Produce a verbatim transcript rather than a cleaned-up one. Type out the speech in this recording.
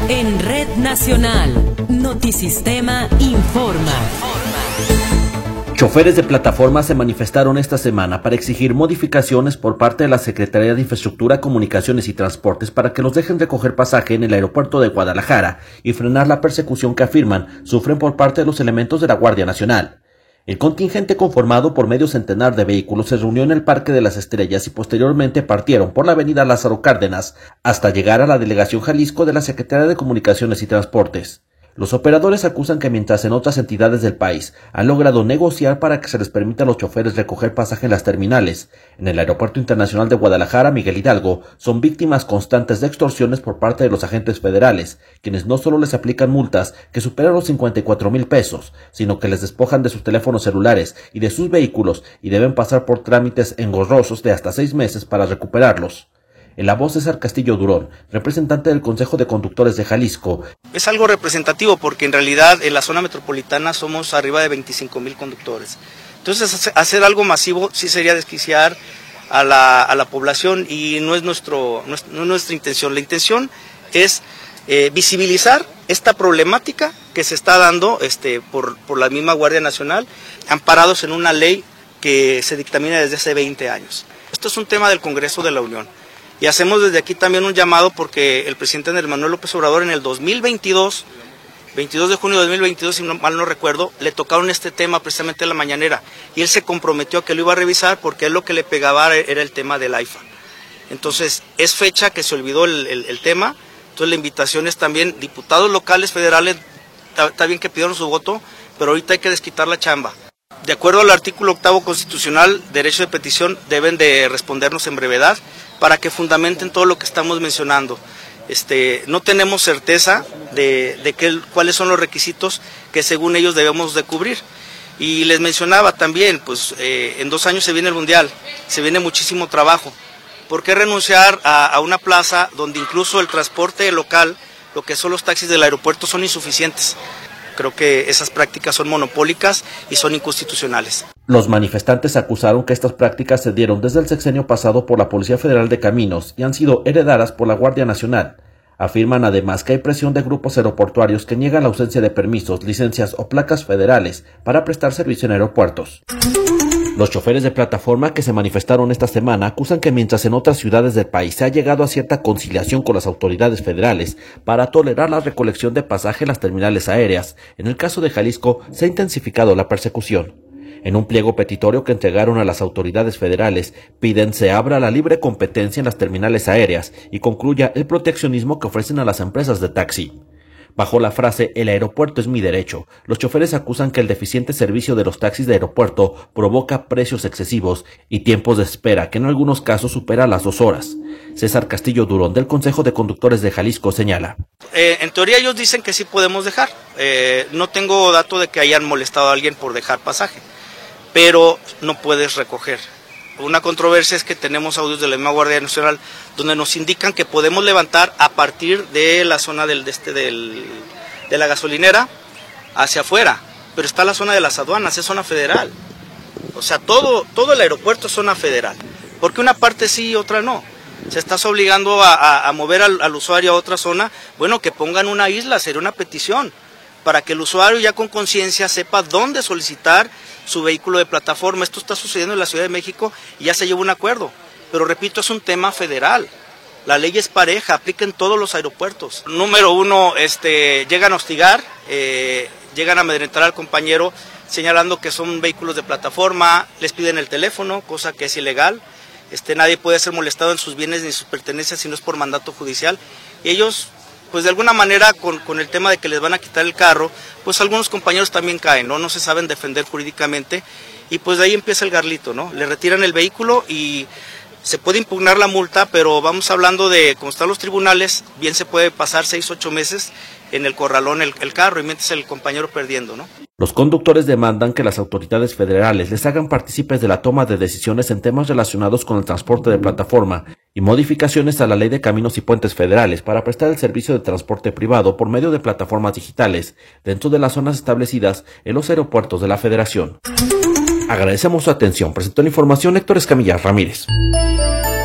En Red Nacional, Notisistema informa. Choferes de plataforma se manifestaron esta semana para exigir modificaciones por parte de la Secretaría de Infraestructura, Comunicaciones y Transportes para que los dejen recoger pasaje en el aeropuerto de Guadalajara y frenar la persecución que afirman sufren por parte de los elementos de la Guardia Nacional. El contingente, conformado por medio centenar de vehículos, se reunió en el Parque de las Estrellas y posteriormente partieron por la avenida Lázaro Cárdenas hasta llegar a la delegación Jalisco de la Secretaría de Comunicaciones y Transportes. Los operadores acusan que mientras en otras entidades del país han logrado negociar para que se les permita a los choferes recoger pasaje en las terminales, en el Aeropuerto Internacional de Guadalajara, Miguel Hidalgo, son víctimas constantes de extorsiones por parte de los agentes federales, quienes no solo les aplican multas que superan los cincuenta y cuatro mil pesos, sino que les despojan de sus teléfonos celulares y de sus vehículos y deben pasar por trámites engorrosos de hasta seis meses para recuperarlos. En la voz, César Castillo Durón, representante del Consejo de Conductores de Jalisco. Es algo representativo porque en realidad en la zona metropolitana somos arriba de veinticinco mil conductores. Entonces hacer algo masivo sí sería desquiciar a la, a la población y no es, nuestro, no es, no es nuestra intención. La intención es eh, visibilizar esta problemática que se está dando este, por, por la misma Guardia Nacional, amparados en una ley que se dictamina desde hace veinte años. Esto es un tema del Congreso de la Unión. Y hacemos desde aquí también un llamado porque el presidente Andrés Manuel López Obrador en el dos mil veintidós, veintidós de junio de dos mil veintidós, si no, mal no recuerdo, le tocaron este tema precisamente en la mañanera. Y él se comprometió a que lo iba a revisar porque él lo que le pegaba era el tema del AIFA. Entonces, es fecha que se olvidó el, el, el tema. Entonces, la invitación es también, diputados locales, federales, está bien que pidieron su voto, pero ahorita hay que desquitar la chamba. De acuerdo al artículo octavo constitucional, derecho de petición, deben de respondernos en brevedad para que fundamenten todo lo que estamos mencionando. Este, no tenemos certeza de, de que, cuáles son los requisitos que según ellos debemos de cubrir. Y les mencionaba también, pues eh, en dos años se viene el Mundial, se viene muchísimo trabajo. ¿Por qué renunciar a, a una plaza donde incluso el transporte local, lo que son los taxis del aeropuerto, son insuficientes? Creo que esas prácticas son monopólicas y son inconstitucionales. Los manifestantes acusaron que estas prácticas se dieron desde el sexenio pasado por la Policía Federal de Caminos y han sido heredadas por la Guardia Nacional. Afirman además que hay presión de grupos aeroportuarios que niegan la ausencia de permisos, licencias o placas federales para prestar servicio en aeropuertos. Los choferes de plataforma que se manifestaron esta semana acusan que mientras en otras ciudades del país se ha llegado a cierta conciliación con las autoridades federales para tolerar la recolección de pasaje en las terminales aéreas, en el caso de Jalisco se ha intensificado la persecución. En un pliego petitorio que entregaron a las autoridades federales, piden se abra la libre competencia en las terminales aéreas y concluya el proteccionismo que ofrecen a las empresas de taxi. Bajo la frase "el aeropuerto es mi derecho", los choferes acusan que el deficiente servicio de los taxis de aeropuerto provoca precios excesivos y tiempos de espera que en algunos casos supera las dos horas. César Castillo Durón, del Consejo de Conductores de Jalisco, señala. Eh, en teoría ellos dicen que sí podemos dejar. Eh, no tengo dato de que hayan molestado a alguien por dejar pasaje, pero no puedes recoger. Una controversia es que tenemos audios de la misma Guardia Nacional donde nos indican que podemos levantar a partir de la zona del, de, este, del, de la gasolinera hacia afuera, pero está la zona de las aduanas, es zona federal. O sea, todo, todo el aeropuerto es zona federal, porque una parte sí y otra no. Se estás obligando a, a, a mover al, al usuario a otra zona, bueno, que pongan una isla, sería una petición, para que el usuario ya con conciencia sepa dónde solicitar su vehículo de plataforma. Esto está sucediendo en la Ciudad de México y ya se llevó un acuerdo. Pero repito, es un tema federal. La ley es pareja, aplica en todos los aeropuertos. Número uno, este, llegan a hostigar, eh, llegan a amedrentar al compañero señalando que son vehículos de plataforma, les piden el teléfono, cosa que es ilegal. Este, nadie puede ser molestado en sus bienes ni sus pertenencias si no es por mandato judicial. Y ellos, pues de alguna manera con, con el tema de que les van a quitar el carro, pues algunos compañeros también caen, ¿no? No se saben defender jurídicamente y pues de ahí empieza el garlito, ¿no? Le retiran el vehículo y se puede impugnar la multa, pero vamos hablando de, como están los tribunales, bien se puede pasar seis, ocho meses en el corralón el, el carro y mientras el compañero perdiendo, ¿no? Los conductores demandan que las autoridades federales les hagan partícipes de la toma de decisiones en temas relacionados con el transporte de plataforma y modificaciones a la Ley de Caminos y Puentes Federales para prestar el servicio de transporte privado por medio de plataformas digitales dentro de las zonas establecidas en los aeropuertos de la Federación. Agradecemos su atención. Presentó la información Héctor Escamilla Ramírez.